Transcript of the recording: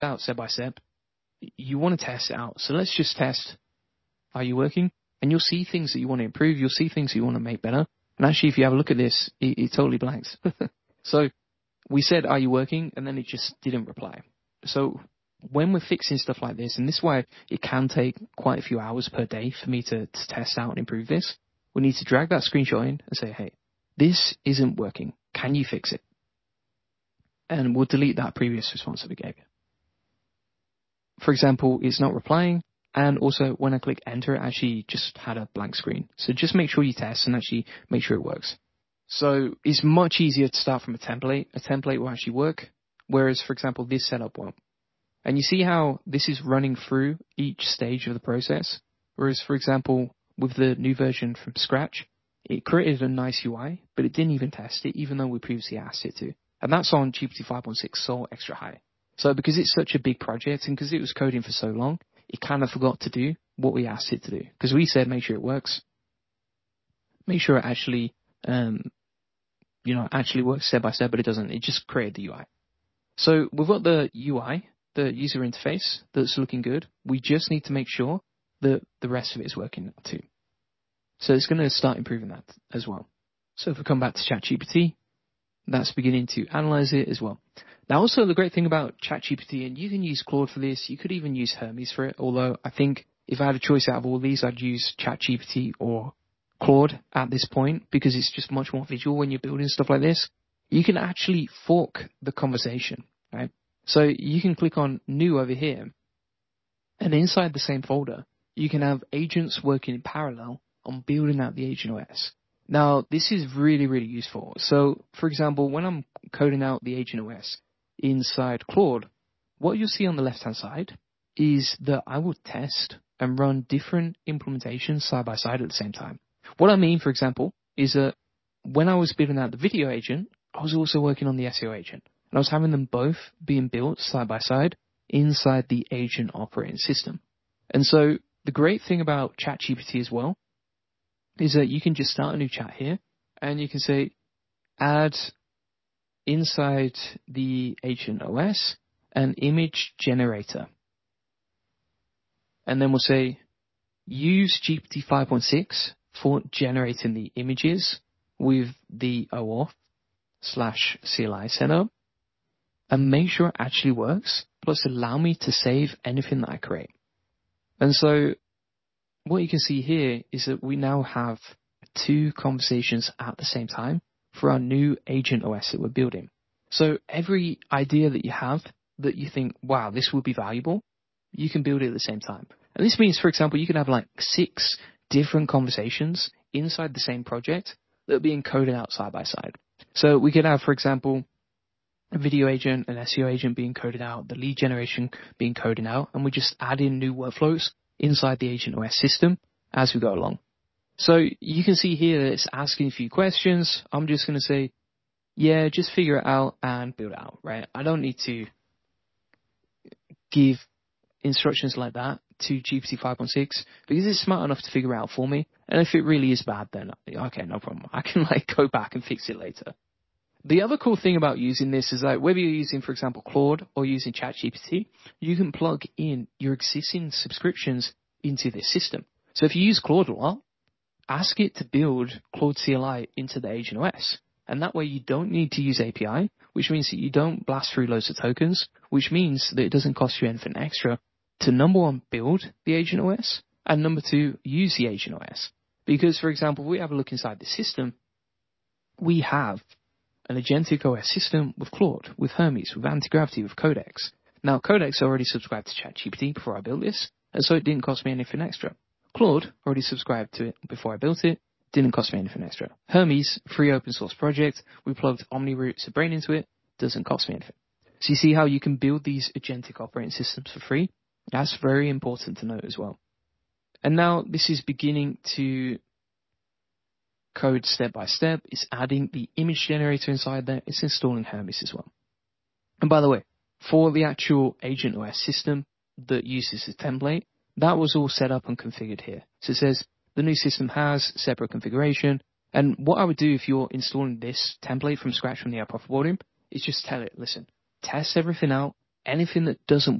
out step by step. You want to test it out. So let's just test, are you working? And you'll see things that you want to improve. You'll see things that you want to make better. And actually, if you have a look at this, it totally blanks. So we said, are you working? And then it just didn't reply. So when we're fixing stuff like this, and this is why it can take quite a few hours per day for me to test out and improve this, we need to drag that screenshot in and say, hey, this isn't working. Can you fix it? And we'll delete that previous response that we gave you. For example, it's not replying. And also, when I click enter, it actually just had a blank screen. So just make sure you test and actually make sure it works. So it's much easier to start from a template. A template will actually work, whereas, for example, this setup won't. And you see how this is running through each stage of the process? Whereas, for example, with the new version from scratch, it created a nice UI, but it didn't even test it, even though we previously asked it to. And that's on GPT 5.6 so extra high. So because it's such a big project and because it was coding for so long, it kind of forgot to do what we asked it to do. Because we said, make sure it works. Make sure it actually, actually works step by step, but it doesn't. It just created the UI. So we've got the UI, the user interface, that's looking good. We just need to make sure that the rest of it is working too. So it's going to start improving that as well. So if we come back to ChatGPT, that's beginning to analyze it as well. Now, also the great thing about ChatGPT, and you can use Claude for this, you could even use Hermes for it, although I think if I had a choice out of all these, I'd use ChatGPT or Claude at this point, because it's just much more visual when you're building stuff like this. You can actually fork the conversation, right? So you can click on new over here, and inside the same folder, you can have agents working in parallel on building out the agent OS. Now, this is really, really useful. So, for example, when I'm coding out the agent OS inside Claude, what you'll see on the left-hand side is that I will test and run different implementations side by side at the same time. What I mean, for example, is that when I was building out the video agent, I was also working on the SEO agent. And I was having them both being built side by side inside the agent operating system. And so the great thing about ChatGPT as well is that you can just start a new chat here and you can say add inside the agent OS an image generator. And then we'll say use GPT 5.6 for generating the images with the OAuth/CLI setup and make sure it actually works, plus allow me to save anything that I create. And so what you can see here is that we now have two conversations at the same time for our new agent OS that we're building. So every idea that you have that you think, wow, this would be valuable, you can build it at the same time. And this means, for example, you can have like 6 different conversations inside the same project that are being coded out side by side. So we could have, for example, a video agent, an SEO agent being coded out, the lead generation being coded out, and we just add in new workflows inside the agent OS system as we go along. So you can see here that it's asking a few questions. I'm just going to say, yeah, just figure it out and build it out, right? I don't need to give instructions like that to GPT 5.6 because it's smart enough to figure it out for me. And if it really is bad, then okay, no problem. I can go back and fix it later. The other cool thing about using this is that whether you're using, for example, Claude or using ChatGPT, you can plug in your existing subscriptions into this system. So if you use Claude a lot, ask it to build Claude CLI into the agent OS. And that way you don't need to use API, which means that you don't blast through loads of tokens, which means that it doesn't cost you anything extra to, number one, build the agent OS, and number two, use the agent OS. Because, for example, if we have a look inside the system, we have an agentic OS system with Claude, with Hermes, with Antigravity, with Codex. Now, Codex already subscribed to ChatGPT before I built this, and so it didn't cost me anything extra. Claude already subscribed to it before I built it, didn't cost me anything extra. Hermes, free open source project, we plugged OmniRoot to Brain into it, doesn't cost me anything. So you see how you can build these agentic operating systems for free? That's very important to note as well. And now this is beginning to code step by step. It's adding the image generator inside there. It's installing Hermes as well. And by the way, for the actual agent OS system that uses the template, that was all set up and configured here. So it says the new system has separate configuration. And what I would do if you're installing this template from scratch from the app offboarding is just tell it, listen, test everything out, anything that doesn't